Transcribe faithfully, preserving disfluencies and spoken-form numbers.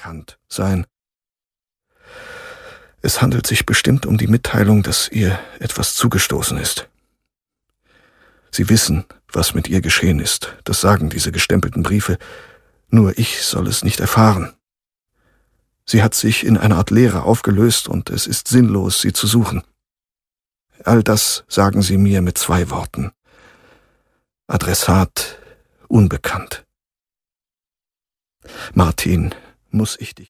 unbekannt sein. Es handelt sich bestimmt um die Mitteilung, dass ihr etwas zugestoßen ist. Sie wissen, was mit ihr geschehen ist. Das sagen diese gestempelten Briefe. Nur ich soll es nicht erfahren. Sie hat sich in eine Art Leere aufgelöst und es ist sinnlos, sie zu suchen. All das sagen Sie mir mit zwei Worten. Adressat unbekannt. Martin, muss ich dich